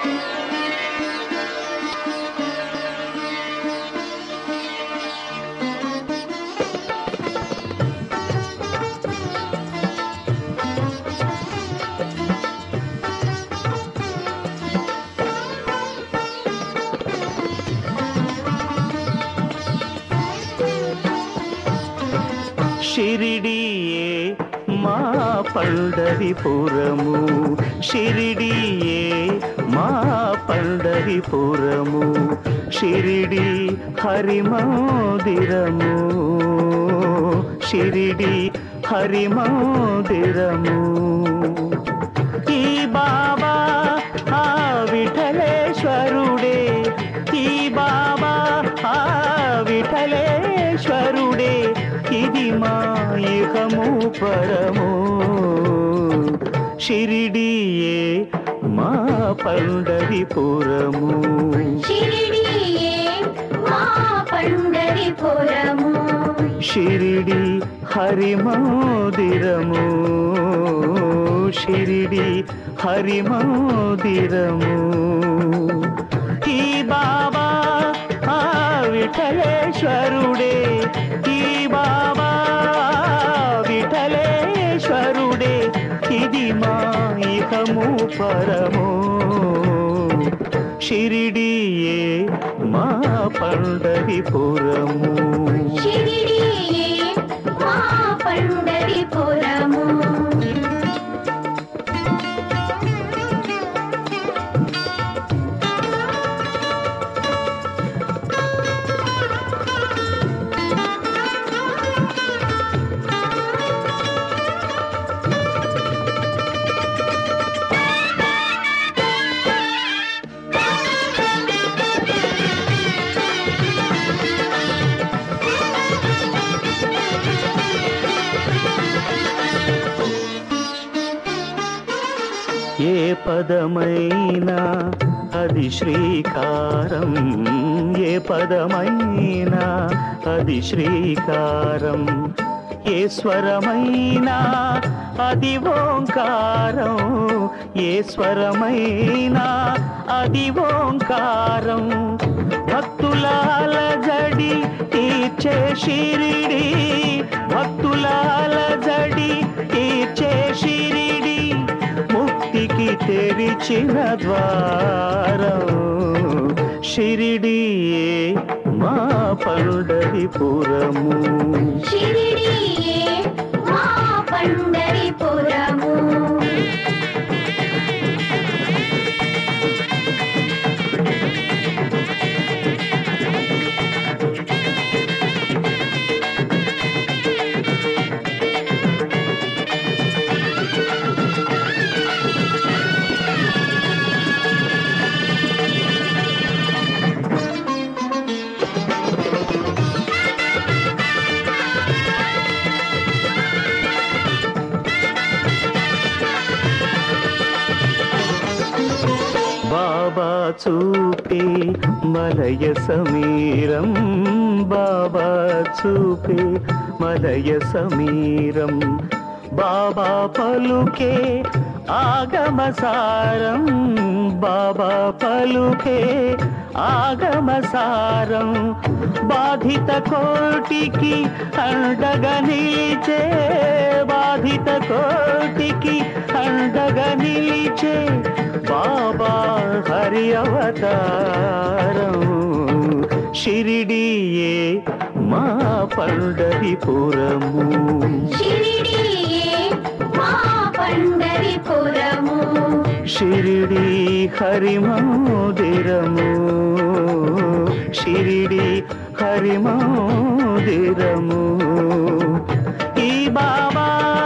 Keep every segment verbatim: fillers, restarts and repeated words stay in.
షిరిడియే మా పండరిపురము, షిరిడియే మా పండరిపురము, షిరిడి హరిమందిరము, షిరిడి హరిమందిరము. ఈ బాబా ఆ విఠలేశ్వరుడే, ఈ బాబా ఆ విఠలేశ్వరుడే, ఇది మా ఇహము పరము. షిరిడియే మా పండరిపురము, షిరిడియే మా పండరిపురము, షిరిడి హరిమందిరము, షిరిడి హరిమందిరము. ఈ బాబా ఆ విఠలేశ్వరుడే, ఈ బాబా విఠలేశ్వరుడే, ఇది మా ఇహము పరము. షిరిడియే మా పండరిపురము, షిరిడియే మా పండరిపురము. ఏ పదమైనా అది శ్రీకారం, ఏ పదమైనా అది శ్రీకారం, ఏ స్వరమైనా అది ఓంకారం, ఏ స్వరమైనా అది ఓంకారం. భక్తుల అలజడి తీర్చే షిరిడి, భక్తుల అలజడి తీర్చే షిరిడి, ముక్తికి తెరిచిన ద్వారం. షిరిడియే మా పండరిపురము, షిరిడియే మా పండరిపురము. బాబా చూపే మలయ సమీరం, బాబా చూపే మలయ సమీరం, బాబా పలుకే ఆగమసారం, బాబా పలుకే ఆగమసారం. బాధిత కోటికి అండగా నిలిచే, బాధిత కోటికి అండగా నిలిచే బాబా హరి అవతారం. షిరిడియే మా పండరిపురము, షిరిడియే మా పండరిపురము, షిరిడి హరిమందిరము, షిరిడి హరిమందిరము. ఈ బాబా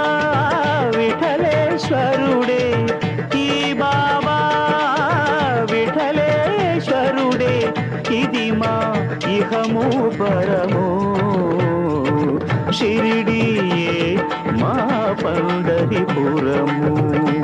విఠలేశ్వరుడే, ఈ బాబా విఠలేశ్వరుడే, ఇది మా ఇహము పరము. షిరిడియే మా పండరిపురము.